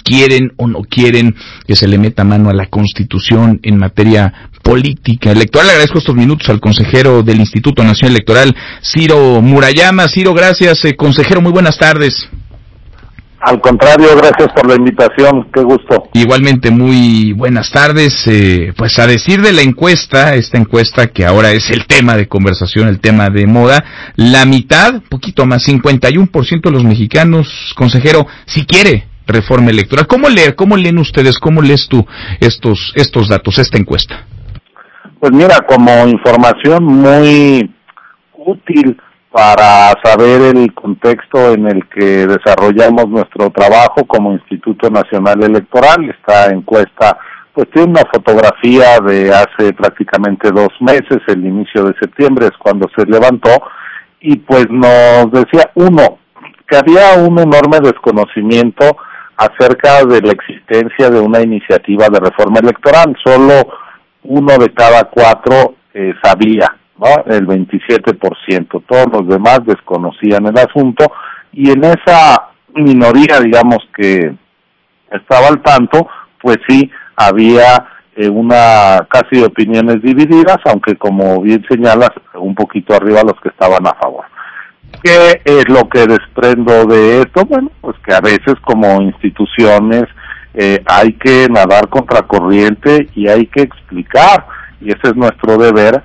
quieren o no quieren que se le meta mano a la Constitución en materia política electoral. Le agradezco estos minutos al consejero del Instituto Nacional Electoral, Ciro Murayama. Ciro, gracias, consejero, muy buenas tardes. Al contrario, gracias por la invitación, qué gusto. Igualmente, muy buenas tardes. Pues a decir de la encuesta, esta encuesta que ahora es el tema de conversación, el tema de moda, la mitad, poquito más, 51% de los mexicanos, consejero, si quiere reforma electoral. ¿Cómo leen ustedes, cómo lees tú estos datos, esta encuesta? Pues mira, como información muy útil para saber el contexto en el que desarrollamos nuestro trabajo como Instituto Nacional Electoral. Esta encuesta pues tiene una fotografía de hace prácticamente 2 meses, el inicio de septiembre es cuando se levantó, y pues nos decía, que había un enorme desconocimiento acerca de la existencia de una iniciativa de reforma electoral. Solo 1 de cada 4 sabía, ¿no? El 27%, todos los demás desconocían el asunto, y en esa minoría, digamos, que estaba al tanto, pues sí, había casi opiniones divididas, aunque como bien señalas, un poquito arriba los que estaban a favor. ¿Qué es lo que desprendo de esto? Bueno, pues que a veces como instituciones hay que nadar contracorriente y hay que explicar, y ese es nuestro deber,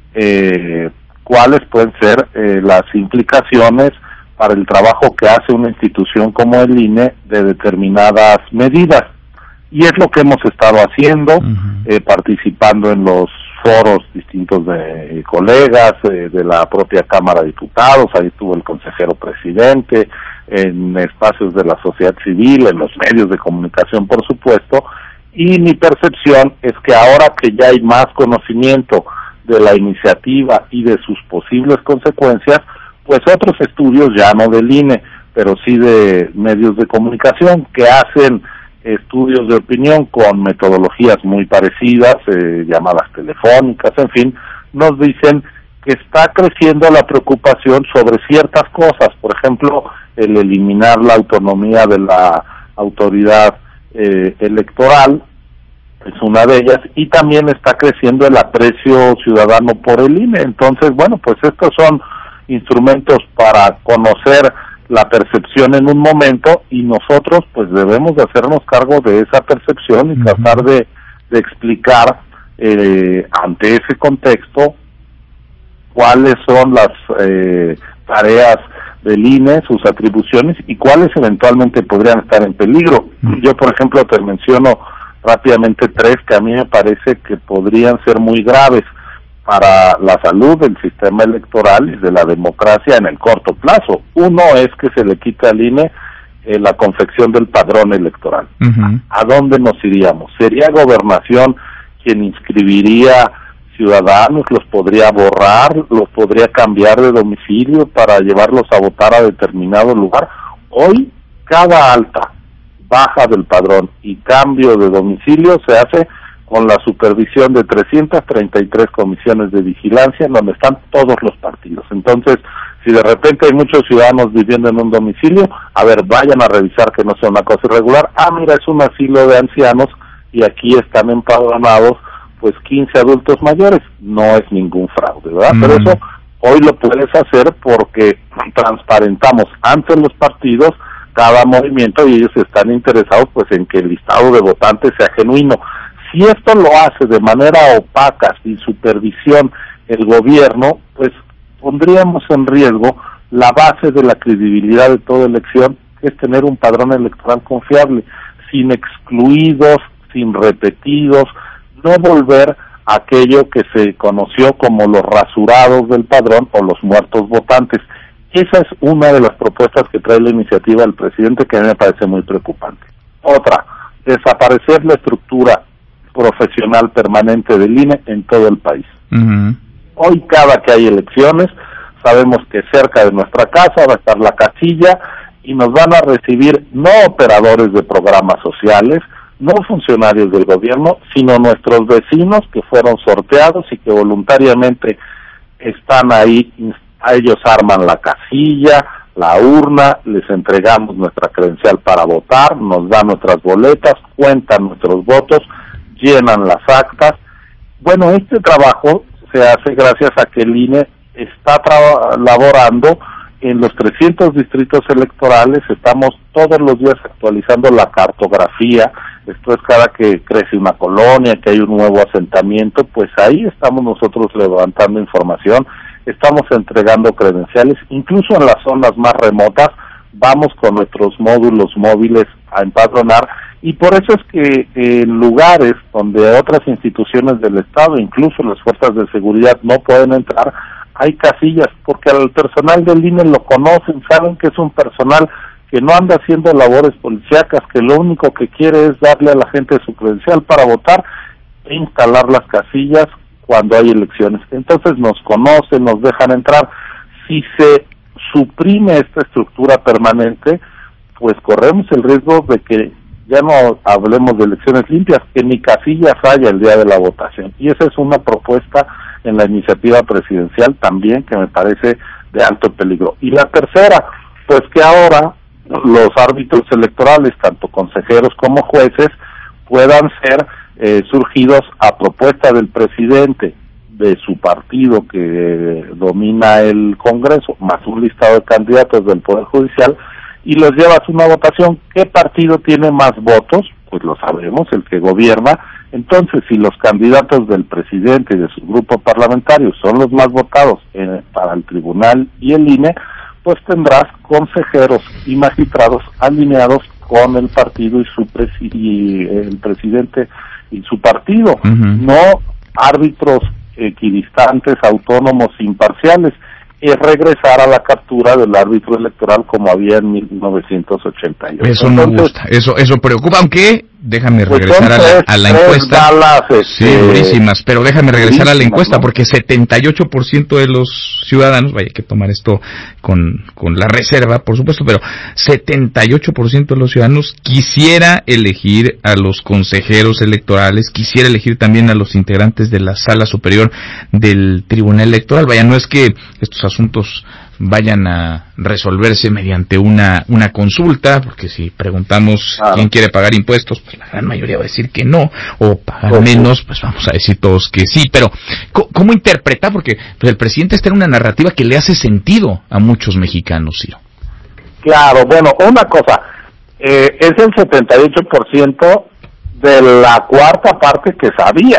cuáles pueden ser las implicaciones para el trabajo que hace una institución como el INE de determinadas medidas. Y es lo que hemos estado haciendo, participando en los foros distintos de colegas, de la propia Cámara de Diputados, ahí estuvo el consejero presidente, en espacios de la sociedad civil, en los medios de comunicación, por supuesto, y mi percepción es que ahora que ya hay más conocimiento de la iniciativa y de sus posibles consecuencias, pues otros estudios, ya no del INE, pero sí de medios de comunicación, que hacen estudios de opinión con metodologías muy parecidas, llamadas telefónicas, en fin, nos dicen que está creciendo la preocupación sobre ciertas cosas, por ejemplo, el eliminar la autonomía de la autoridad electoral, es una de ellas, y también está creciendo el aprecio ciudadano por el INE. Entonces, bueno, pues estos son instrumentos para conocer la percepción en un momento, y nosotros pues debemos de hacernos cargo de esa percepción y tratar de explicar ante ese contexto cuáles son las tareas del INE, sus atribuciones y cuáles eventualmente podrían estar en peligro. Yo, por ejemplo, te menciono rápidamente 3 que a mí me parece que podrían ser muy graves para la salud del sistema electoral y de la democracia en el corto plazo. Uno es que se le quita al INE la confección del padrón electoral. ¿A dónde nos iríamos? ¿Sería Gobernación quien inscribiría ciudadanos, los podría borrar, los podría cambiar de domicilio para llevarlos a votar a determinado lugar? Hoy, cada alta, baja del padrón y cambio de domicilio se hace con la supervisión de 333 comisiones de vigilancia en donde están todos los partidos. Entonces, si de repente hay muchos ciudadanos viviendo en un domicilio, a ver, vayan a revisar que no sea una cosa irregular. Mira, es un asilo de ancianos y aquí están empadronados pues 15 adultos mayores. No es ningún fraude, ¿verdad? Pero eso hoy lo puedes hacer porque transparentamos ante los partidos cada movimiento y ellos están interesados pues en que el listado de votantes sea genuino. Si esto lo hace de manera opaca, sin supervisión, el gobierno, pues pondríamos en riesgo la base de la credibilidad de toda elección, que es tener un padrón electoral confiable, sin excluidos, sin repetidos, no volver a aquello que se conoció como los rasurados del padrón o los muertos votantes. Esa es una de las propuestas que trae la iniciativa del presidente, que a mí me parece muy preocupante. Otra, desaparecer la estructura profesional permanente del INE en todo el país. Hoy, cada que hay elecciones, sabemos que cerca de nuestra casa va a estar la casilla y nos van a recibir no operadores de programas sociales, no funcionarios del gobierno, sino nuestros vecinos que fueron sorteados y que voluntariamente están ahí. Ellos arman la casilla, la urna, les entregamos nuestra credencial para votar, nos dan nuestras boletas, cuentan nuestros votos, llenan las actas. Bueno, este trabajo se hace gracias a que el INE está laborando en los 300 distritos electorales, estamos todos los días actualizando la cartografía, esto es cada que crece una colonia, que hay un nuevo asentamiento, pues ahí estamos nosotros levantando información, estamos entregando credenciales, incluso en las zonas más remotas, vamos con nuestros módulos móviles a empadronar, y por eso es que en lugares donde otras instituciones del Estado, incluso las fuerzas de seguridad, no pueden entrar, hay casillas, porque al personal del INE lo conocen, saben que es un personal que no anda haciendo labores policíacas, que lo único que quiere es darle a la gente su credencial para votar e instalar las casillas cuando hay elecciones. Entonces nos conocen, nos dejan entrar. Si se suprime esta estructura permanente, pues corremos el riesgo de que ya no hablemos de elecciones limpias, que ni casillas haya el día de la votación. Y esa es una propuesta en la iniciativa presidencial también que me parece de alto peligro. Y la tercera, pues que ahora los árbitros electorales, tanto consejeros como jueces, puedan ser surgidos a propuesta del presidente de su partido que domina el Congreso, más un listado de candidatos del Poder Judicial, y los llevas a una votación. ¿Qué partido tiene más votos? Pues lo sabemos, el que gobierna. Entonces, si los candidatos del presidente y de su grupo parlamentario son los más votados para el tribunal y el INE, pues tendrás consejeros y magistrados alineados con el partido y el presidente y su partido, no árbitros equidistantes, autónomos, imparciales. Es regresar a la captura del árbitro electoral como había en 1988. Eso no gusta, eso preocupa, aunque déjame regresar a la encuesta. Balas, sí, durísimas, pero déjame regresar a la encuesta, ¿no? Porque 78% de los ciudadanos, vaya, hay que tomar esto con la reserva, por supuesto, pero 78% de los ciudadanos quisiera elegir a los consejeros electorales, quisiera elegir también a los integrantes de la Sala Superior del Tribunal Electoral. Vaya, no es que estos asuntos vayan a resolverse mediante una consulta, porque si preguntamos quién quiere pagar impuestos, pues la gran mayoría va a decir que no, o pagar menos, pues vamos a decir todos que sí. Pero ¿cómo interpretar? Porque pues, el presidente está en una narrativa que le hace sentido a muchos mexicanos, Ciro. Claro, bueno, una cosa, es el 78% de la cuarta parte que sabía.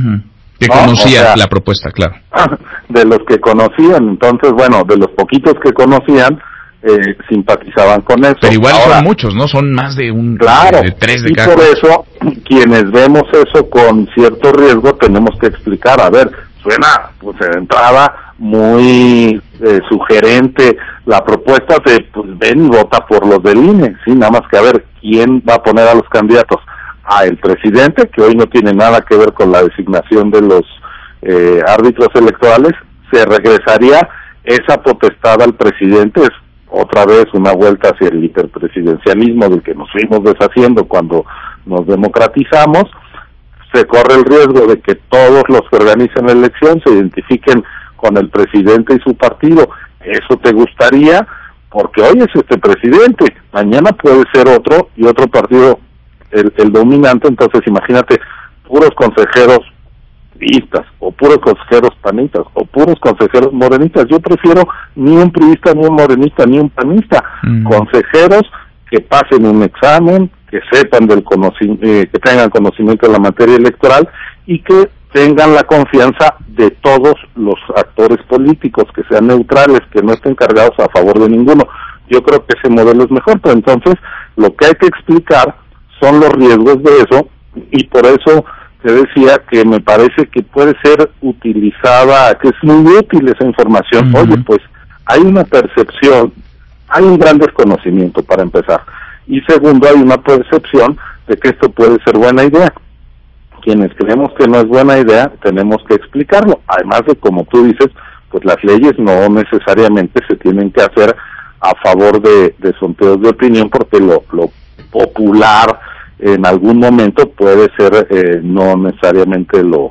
Que conocía la propuesta, claro. De los que conocían, entonces, bueno, de los poquitos que conocían, simpatizaban con eso. Pero igual ahora, son muchos, ¿no? Son más de de 3 de cada. Y por eso, quienes vemos eso con cierto riesgo, tenemos que explicar, a ver, suena, pues de entrada, muy sugerente la propuesta de, pues ven y vota por los del INE, sí, nada más que a ver, ¿quién va a poner a los candidatos? A el presidente, que hoy no tiene nada que ver con la designación de los árbitros electorales, se regresaría esa potestad al presidente. Es otra vez una vuelta hacia el hiperpresidencialismo del que nos fuimos deshaciendo cuando nos democratizamos. Se corre el riesgo de que todos los que organizan la elección se identifiquen con el presidente y su partido. ¿Eso te gustaría? Porque hoy es este presidente, mañana puede ser otro y otro partido el dominante. Entonces imagínate puros consejeros priistas o puros consejeros panistas o puros consejeros morenistas. Yo prefiero ni un priista, ni un morenista, ni un panista. Consejeros que pasen un examen, que sepan del que tengan conocimiento de la materia electoral y que tengan la confianza de todos los actores políticos, que sean neutrales, que no estén cargados a favor de ninguno. Yo creo que ese modelo es mejor, pero entonces lo que hay que explicar son los riesgos de eso, y por eso te decía que me parece que puede ser utilizada, que es muy útil esa información. Oye, pues hay una percepción, hay un gran desconocimiento para empezar, y segundo, hay una percepción de que esto puede ser buena idea. Quienes creemos que no es buena idea, tenemos que explicarlo. Además de, como tú dices, pues las leyes no necesariamente se tienen que hacer a favor de sondeos de opinión, porque lo popular en algún momento puede ser no necesariamente lo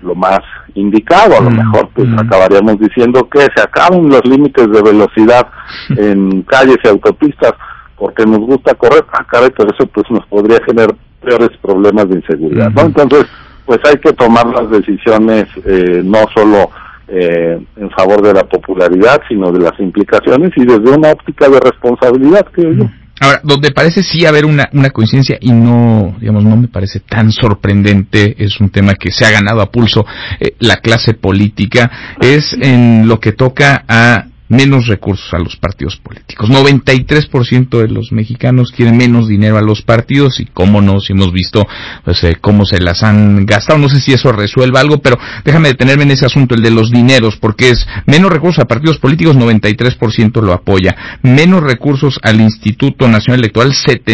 lo más indicado. A lo mejor pues acabaríamos diciendo que se acaben los límites de velocidad en calles y autopistas porque nos gusta correr, pero eso pues nos podría generar peores problemas de inseguridad, ¿no? Entonces, pues hay que tomar las decisiones no solo en favor de la popularidad, sino de las implicaciones y desde una óptica de responsabilidad, creo yo. Ahora, donde parece sí haber una coincidencia y no, digamos, no me parece tan sorprendente, es un tema que se ha ganado a pulso la clase política, es en lo que toca a menos recursos a los partidos políticos. 93% de los mexicanos quieren menos dinero a los partidos y cómo no, si hemos visto pues cómo se las han gastado. No sé si eso resuelva algo, pero déjame detenerme en ese asunto, el de los dineros, porque es menos recursos a partidos políticos, 93% lo apoya. Menos recursos al Instituto Nacional Electoral,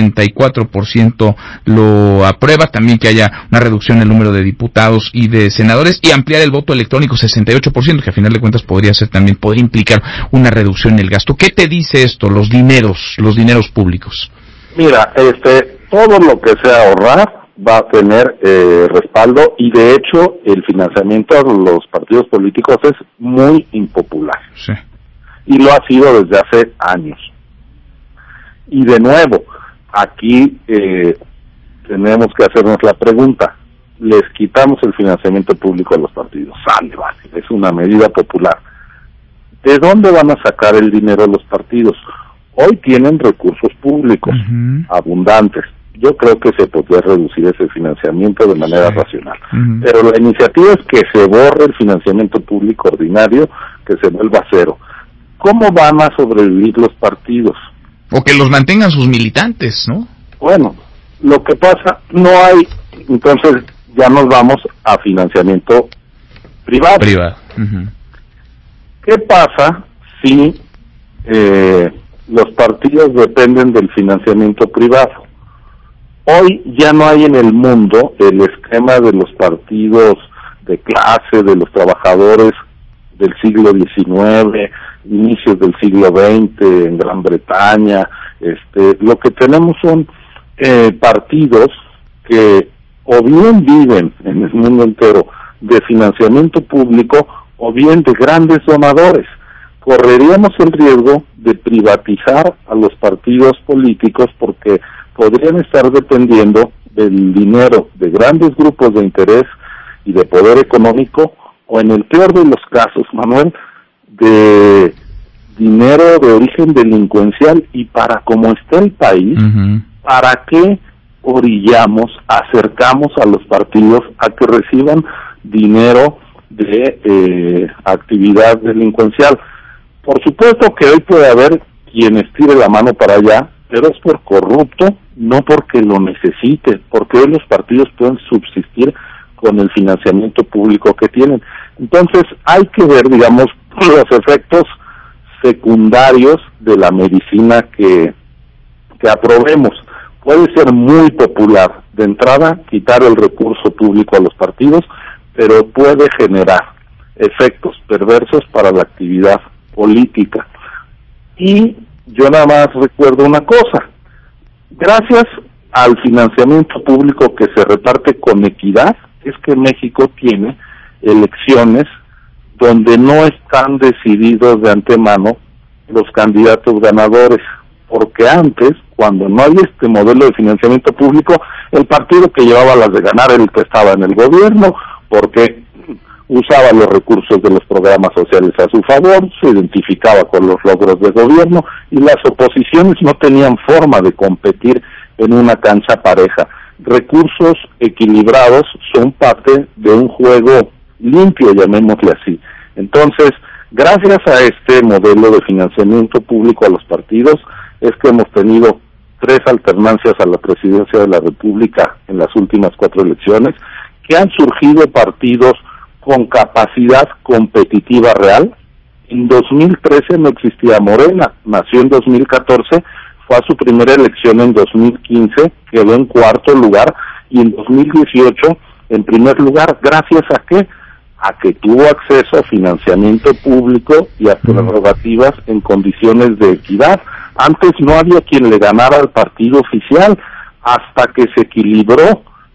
74% lo aprueba. También que haya una reducción en el número de diputados y de senadores y ampliar el voto electrónico, 68%, que a final de cuentas podría implicar una reducción en el gasto. ¿Qué te dice esto, los dineros públicos? Mira, todo lo que sea ahorrar va a tener respaldo y de hecho el financiamiento a los partidos políticos es muy impopular. Sí. Y lo ha sido desde hace años. Y de nuevo, aquí tenemos que hacernos la pregunta, les quitamos el financiamiento público a los partidos, vale, es una medida popular. ¿De dónde van a sacar el dinero los partidos? Hoy tienen recursos públicos abundantes. Yo creo que se podría reducir ese financiamiento de manera racional. Pero la iniciativa es que se borre el financiamiento público ordinario, que se vuelva cero. ¿Cómo van a sobrevivir los partidos? O que los mantengan sus militantes, ¿no? Bueno, lo que pasa, no hay, entonces ya nos vamos a financiamiento privado. ¿Qué pasa si los partidos dependen del financiamiento privado? Hoy ya no hay en el mundo el esquema de los partidos de clase, de los trabajadores del siglo XIX, inicios del siglo XX en Gran Bretaña. Lo que tenemos son partidos que o bien viven en el mundo entero de financiamiento público o bien de grandes donadores. Correríamos el riesgo de privatizar a los partidos políticos porque podrían estar dependiendo del dinero de grandes grupos de interés y de poder económico, o en el peor de los casos, Manuel, de dinero de origen delincuencial. Y para cómo está el país, ¿para qué acercamos a los partidos a que reciban dinero de actividad delincuencial? Por supuesto que hoy puede haber quienes tire la mano para allá, pero es por corrupto, no porque lo necesite, porque hoy los partidos pueden subsistir con el financiamiento público que tienen. Entonces hay que ver, digamos, los efectos secundarios de la medicina que aprobemos. Puede ser muy popular, de entrada, quitar el recurso público a los partidos, pero puede generar efectos perversos para la actividad política. Y yo nada más recuerdo una cosa, gracias al financiamiento público que se reparte con equidad, es que México tiene elecciones donde no están decididos de antemano los candidatos ganadores, porque antes, cuando no había este modelo de financiamiento público, el partido que llevaba las de ganar era el que estaba en el gobierno, porque usaba los recursos de los programas sociales a su favor, se identificaba con los logros de gobierno, y las oposiciones no tenían forma de competir en una cancha pareja. Recursos equilibrados son parte de un juego limpio, llamémosle así. Entonces, gracias a este modelo de financiamiento público a los partidos, es que hemos tenido 3 alternancias a la presidencia de la República en las últimas 4 elecciones, que han surgido partidos con capacidad competitiva real. En 2013 no existía Morena, nació en 2014, fue a su primera elección en 2015, quedó en 4º lugar, y en 2018 en primer lugar. ¿Gracias a qué? A que tuvo acceso a financiamiento público y a prerrogativas en condiciones de equidad. Antes no había quien le ganara al partido oficial, hasta que se equilibró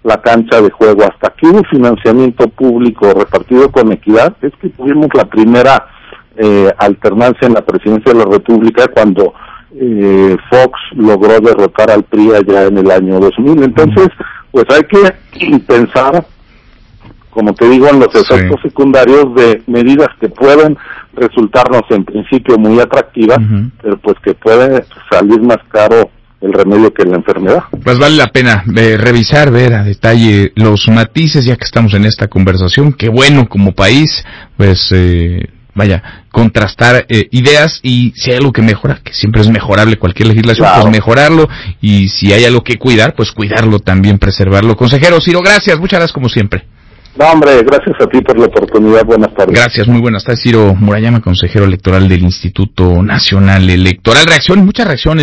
la cancha de juego. Hasta que hubo financiamiento público repartido con equidad, es que tuvimos la primera alternancia en la presidencia de la República cuando Fox logró derrotar al PRI allá en el año 2000. Entonces, pues hay que pensar, como te digo, en los efectos secundarios de medidas que pueden resultarnos en principio muy atractivas, pero pues que puede salir más caro el remedio que la enfermedad. Pues vale la pena revisar, ver a detalle los matices, ya que estamos en esta conversación. Qué bueno como país, pues contrastar ideas, y si hay algo que mejora, que siempre es mejorable cualquier legislación, pues mejorarlo, y si hay algo que cuidar, pues cuidarlo también, preservarlo. Consejero Ciro, gracias, muchas gracias como siempre. No, hombre, gracias a ti por la oportunidad. Buenas tardes. Gracias, muy buenas tardes. Ciro Murayama, consejero electoral del Instituto Nacional Electoral. Muchas reacciones.